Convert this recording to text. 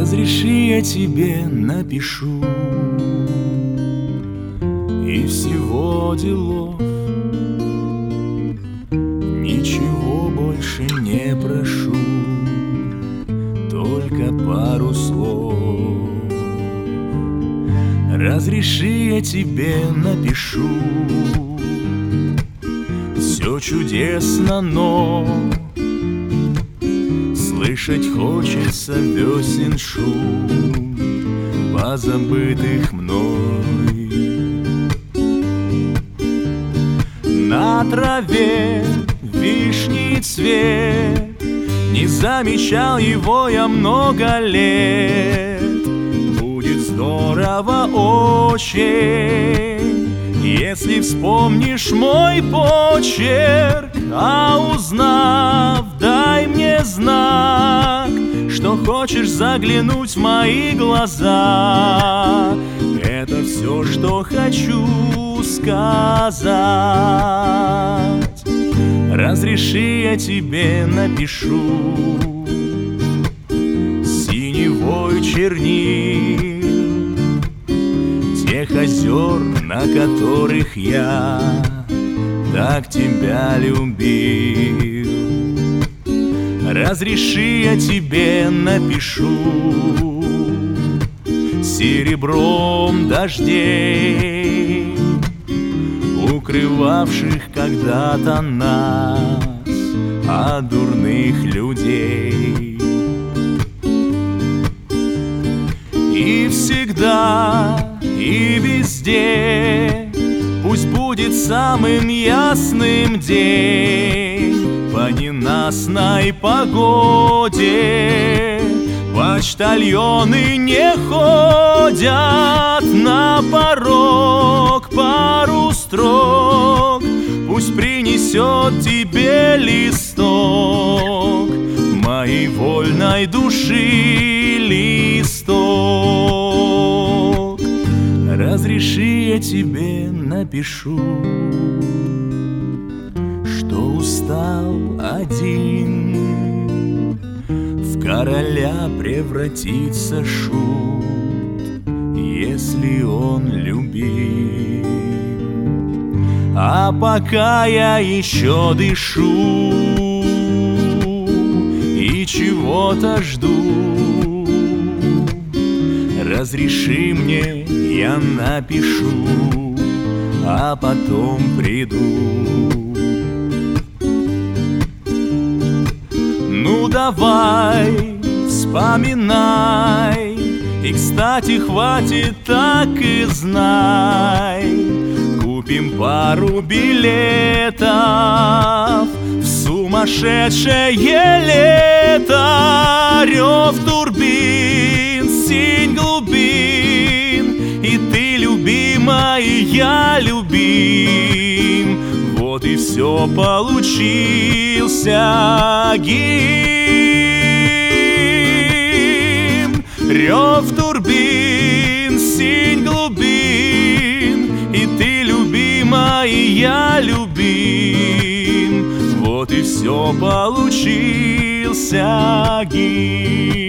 Разреши, я тебе напишу, и всего делов ничего больше не прошу, только пару слов. Разреши, я тебе напишу, все чудесно, но слышать хочется весен шум позабытых мной. На траве вишний цвет, не замечал его я много лет. Будет здорово очень, если вспомнишь мой почерк, а узнав, дай мне знак, что хочешь заглянуть в мои глаза. Это все, что хочу сказать. Разреши, я тебе напишу синевой чернил тех озер, на которых я так тебя любил. Разреши, я тебе напишу серебром дождей, укрывавших когда-то нас от дурных людей. И всегда, и везде пусть будет самым ясным день по ненастной погоде. Почтальоны не ходят на порог, пару строк пусть принесет тебе листок моей вольной души, листок. Разреши, я тебе напишу, что устал один в короля превратиться шут, если он любим. А пока я еще дышу и чего-то жду, разреши мне, я напишу, а потом приду. Ну давай, вспоминай, и, кстати, хватит, так и знай, купим пару билетов в сумасшедшее лето. Рев турбин, синь глубин, и ты любима, и я любим. Вот и все, получился гимн. Рев турбин, синь глубин, и ты любима, и я любим. Вот и все, получился гимн.